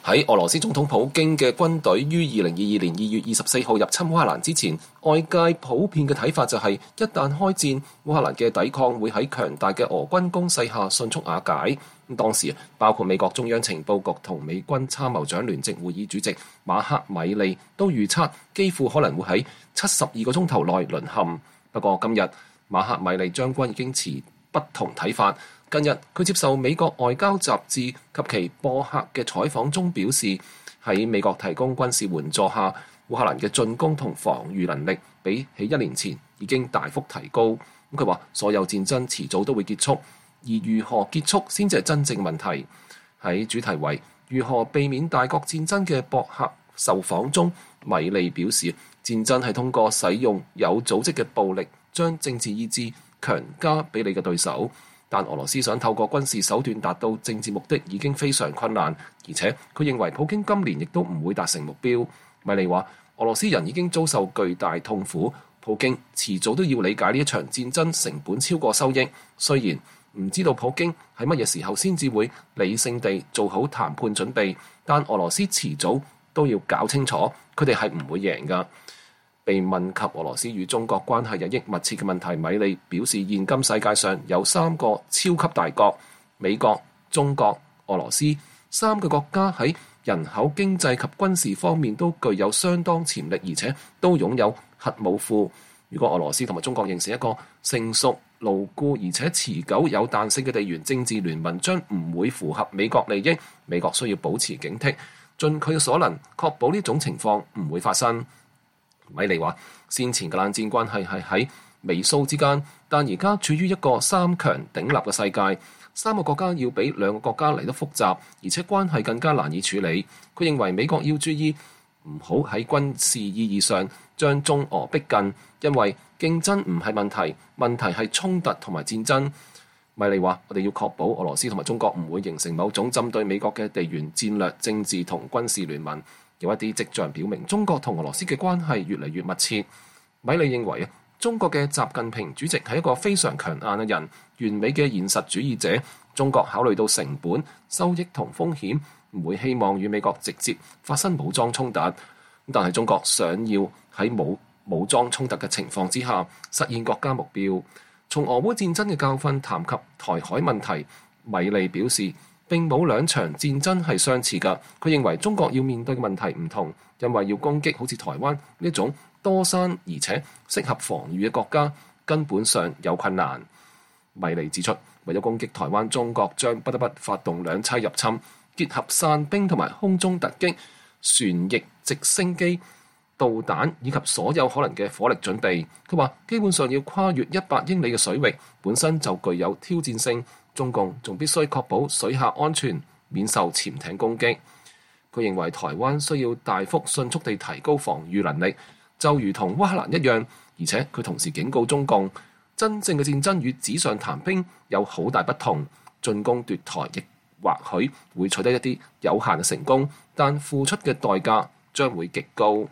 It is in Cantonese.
喺俄羅斯總統普京嘅軍隊於2022年2月24號入侵烏克蘭之前，外界普遍嘅睇法就係一旦開戰，烏克蘭嘅抵抗會喺強大嘅俄軍攻勢下迅速瓦解。當時包括美國中央情報局同美軍參謀長聯席會議主席馬克米利都預測幾乎可能會喺72個鐘頭內淪陷。不過今日馬克米利將軍已經持不同睇法。近日佢接受美國外交雜誌及其播客嘅採訪中表示，喺美國提供軍事援助下，烏克蘭嘅進攻同防禦能力比起1年前已經大幅提高。佢話所有戰爭遲早都會結束，而如何結束先至係真正問題。喺主題為如何避免大國戰爭嘅博客受訪中，米利表示戰爭係通過使用有組織嘅暴力將政治意志強加俾你嘅對手。但俄羅斯想透過軍事手段達到政治目的已經非常困難，而且佢認為普京今年亦都唔會達成目標。米利話俄羅斯人已經遭受巨大痛苦，普京遲早都要理解呢一場戰爭成本超過收益。雖然唔知道普京喺乜嘢時候先至會理性地做好談判準備，但俄羅斯遲早都要搞清楚佢哋係唔會贏㗎。被問及俄羅斯與中國關係日益密切嘅問題，米利表示現今世界上有3個超級大國，美國、中國、俄羅斯3個國家喺人口、經濟及軍事方面都具有相當潛力，而且都擁有核武庫。如果俄羅斯同埋中國形成一個成熟、牢固而且持久有彈性嘅地緣政治聯盟，將唔會符合美國利益。美國需要保持警惕，盡佢嘅所能確保呢種情況唔會發生。米利話先前嘅冷戰關係係喺美蘇之間，但而家處於一個3強鼎立嘅世界，3個國家要比2個國家嚟得複雜，而且關係更加難以處理。佢認為美國要注意唔好喺軍事意義上將中俄逼近，因為競爭唔係問題，問題係衝突同埋戰爭。米利話我哋要確保俄羅斯同埋中國唔會形成某種針對美國嘅地緣戰略、政治同軍事聯盟。有一啲跡象表明中國同俄羅斯嘅關係越嚟越密切。米利認為中國嘅習近平主席係一個非常強硬嘅人，完美嘅現實主義者。中國考慮到成本、收益同風險，唔會希望與美國直接發生武裝衝突。但係中國想要喺冇武裝衝突嘅情況之下實現國家目標。從俄烏戰爭嘅教訓談及台海問題，米利表示並冇2場戰爭係相似㗎。佢認為中國要面對嘅問題唔同，因為要攻擊好似台灣呢種多山而且適合防禦嘅國家，根本上有困難。米利指出，為咗攻擊台灣，中國將不得不發動2棲入侵，結合散兵同埋空中突擊、旋翼直升機、導彈以及所有可能嘅火力準備。佢話基本上要跨越100英里嘅水域，本身就具有挑戰性。中共仲必須確保水下安全，免受潛艇攻擊。佢認為台灣需要大幅迅速地提高防禦能力，就如同烏克蘭一樣。而且佢同時警告中共，真正嘅戰爭與紙上談兵有好大不同。進攻奪台亦或許會取得一啲有限嘅成功，但付出嘅代價將會極高。